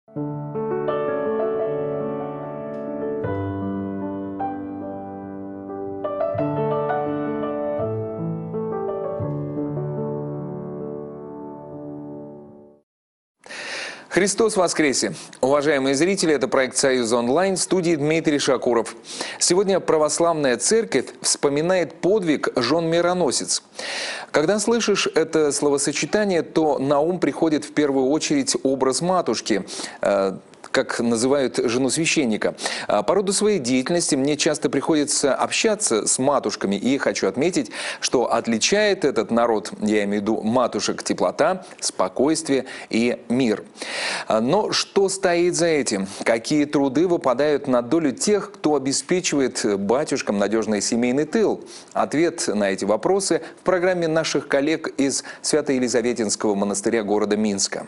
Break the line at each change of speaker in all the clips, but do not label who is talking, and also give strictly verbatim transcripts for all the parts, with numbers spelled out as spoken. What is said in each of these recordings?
Христос воскресе! Уважаемые зрители, это проект «Союз онлайн», в студии Дмитрий Шакуров. Сегодня православная церковь вспоминает подвиг жен-мироносец. Когда слышишь это словосочетание, то на ум приходит в первую очередь образ матушки, как называют жену священника. По роду своей деятельности мне часто приходится общаться с матушками, и хочу отметить, что отличает этот народ, я имею в виду матушек, теплота, спокойствие и мир. Но что стоит за этим? Какие труды выпадают на долю тех, кто обеспечивает батюшкам надежный семейный тыл? Ответ на эти вопросы в программе наших коллег из Свято-Елизаветинского монастыря города Минска.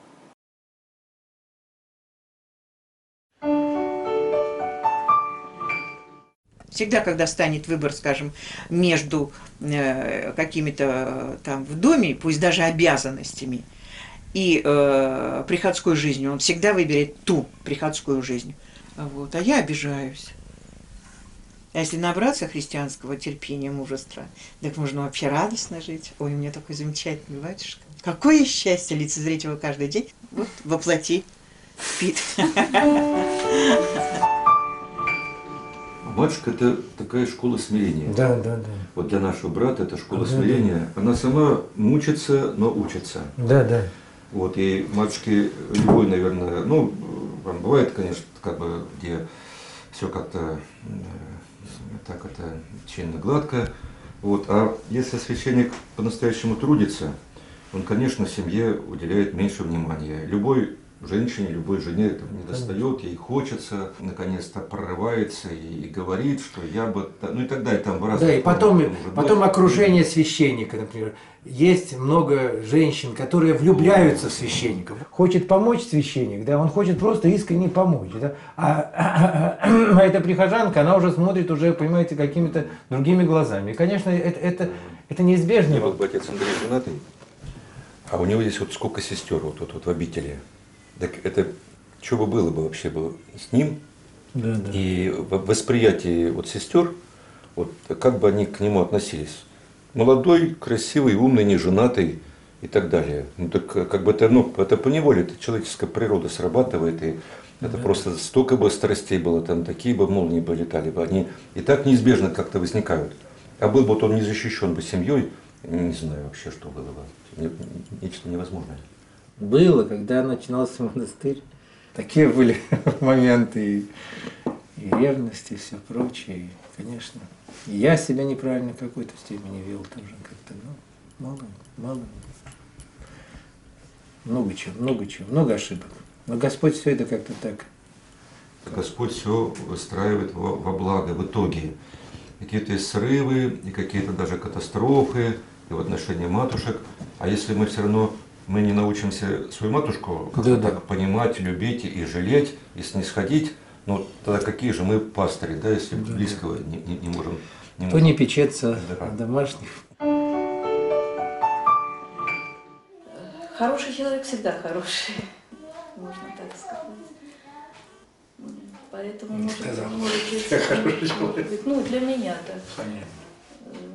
Всегда, когда станет выбор, скажем, между э, какими-то там в доме, пусть даже обязанностями, и э, приходской жизнью, он всегда выберет ту приходскую жизнь. Вот. А я обижаюсь. А если набраться христианского терпения, мужества, так можно вообще радостно жить. Ой, у меня такой замечательный батюшка. Какое счастье лицезреть его каждый день. Вот воплоти спит.
Матушка – это такая школа смирения.
Да, да, да.
Вот для нашего брата это школа
да,
смирения.
Да.
Она сама мучится, но учится.
Да, да.
Вот, и матушки любой, наверное, ну, бывает, конечно, как бы, где все как-то так это чинно, гладко. Вот, а если священник по-настоящему трудится, он, конечно, семье уделяет меньше внимания. Любой женщине, любой жене этого не достает, ей хочется, наконец-то прорывается и, и говорит, что я бы, ну и так далее, там в разных.
Да, и потом,
формах,
потом
быть.
окружение священника, например. Есть много женщин, которые влюбляются в священников. Хочет помочь священник, да, он хочет просто искренне помочь, да. А, а, а, а эта прихожанка, она уже смотрит, уже, понимаете, какими-то другими глазами. И, конечно, это, это, это неизбежно.
Вот отец Андрей женатый, а у него есть вот сколько сестер вот, вот, вот в обители. Так это что бы было бы вообще было с ним,
да, да.
И в восприятии вот сестер, вот как бы они к нему относились. Молодой, красивый, умный, неженатый и так далее. Ну так как бы это, ну, это поневоле, это человеческая природа срабатывает, и это да. Просто столько бы страстей было, там такие бы молнии бы летали бы, они и так неизбежно как-то возникают. А был бы вот он не защищен бы семьей, не знаю вообще, что было бы, нечто невозможное.
Было, когда начинался монастырь, такие были моменты и, и ревности, и все прочее, и, конечно. И я себя неправильно в какой-то степени вел тоже как-то, ну, мало, мало. Много чего, много чего, много ошибок. Но Господь все это как-то так.
Господь все выстраивает во, во благо в итоге. Какие-то срывы, и какие-то даже катастрофы, и в отношении матушек. А если мы все равно мы не научимся свою матушку как-то
да,
так
да.
понимать, любить и жалеть, и снисходить, ну тогда какие же мы пастыри, да, если да, близкого да. Не, не, не можем... Не
Кто
можем...
не печется
да.
о домашних.
Хороший человек всегда хороший, можно так сказать. Поэтому, может, может быть, может быть, ну, для меня так.
Понятно.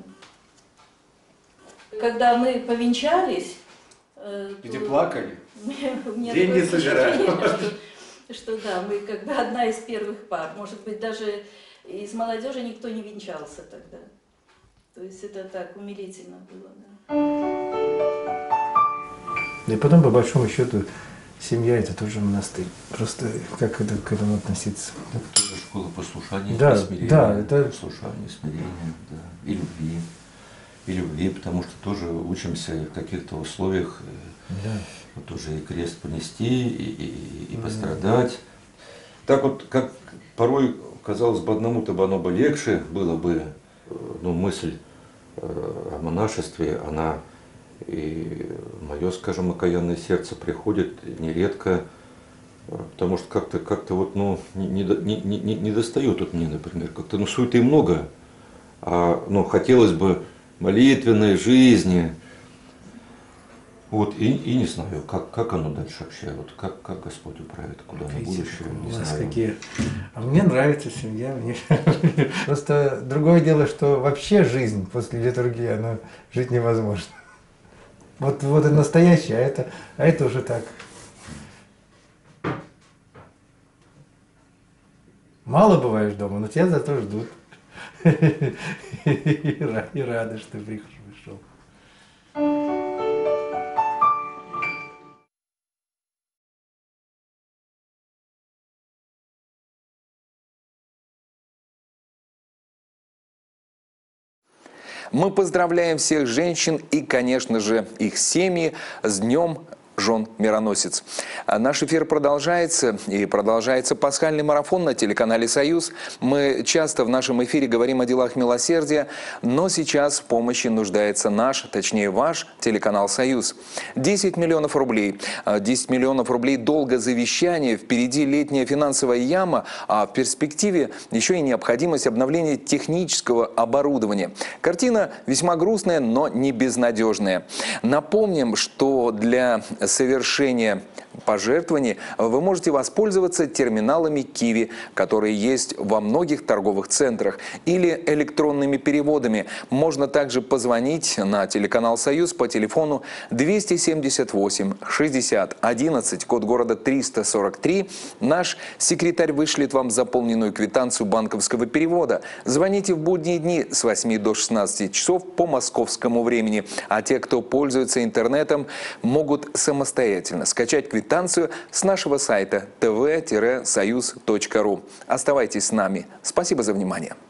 Когда мы повенчались,
где плакали?
Деньги собирали. Что, что да, мы как бы одна из первых пар. Может быть, даже из молодежи никто не венчался тогда. То есть это так умилительно было.
Да. И потом, по большому счету, семья это тоже монастырь. Просто как это, к этому относиться?
Это тоже школа послушания,
да,
смирения.
Да, это...
Послушания, смирения, да, и любви. И любви, потому что тоже учимся в каких-то условиях
да.
Вот тоже и крест понести, и, и, и пострадать. Так вот, как порой, казалось бы, одному-то бы оно бы легче было бы, ну, мысль о монашестве, она и мое, скажем, окаянное сердце приходит нередко, потому что как-то как-то вот, ну, не, не, не, не, не достает от меня, например, как-то, ну, суеты много, а, ну, хотелось бы молитвенной жизни. Вот, и, и не знаю, как, как оно дальше вообще, вот как, как Господь управит, куда на
Видите,
будущее, не
у нас
знаю.
какие... А мне нравится семья. Мне... Просто другое дело, что вообще жизнь после литургии, она жить невозможно. Вот, вот это настоящее, а это, а это уже так. Мало бываешь дома, но тебя зато ждут. И рады, что пришел.
Мы поздравляем всех женщин и, конечно же, их семьи с Днем Жен Мироносец. А наш эфир продолжается, и продолжается пасхальный марафон на телеканале «Союз». Мы часто в нашем эфире говорим о делах милосердия, но сейчас в помощи нуждается наш, точнее ваш телеканал «Союз». десять миллионов рублей. десять миллионов рублей долга завещания, впереди летняя финансовая яма, а в перспективе еще и необходимость обновления технического оборудования. Картина весьма грустная, но не безнадежная. Напомним, что для совершения пожертвований вы можете воспользоваться терминалами Киви, которые есть во многих торговых центрах, или электронными переводами. Можно также позвонить на телеканал «Союз» по телефону двести семьдесят восемь шестьдесят одиннадцать, код города триста сорок три. Наш секретарь вышлет вам заполненную квитанцию банковского перевода. Звоните в будние дни с восьми до шестнадцати часов по московскому времени. А те, кто пользуется интернетом, могут самостоятельно скачать квитанцию с нашего сайта тэ вэ союз точка ру. Оставайтесь с нами. Спасибо за внимание.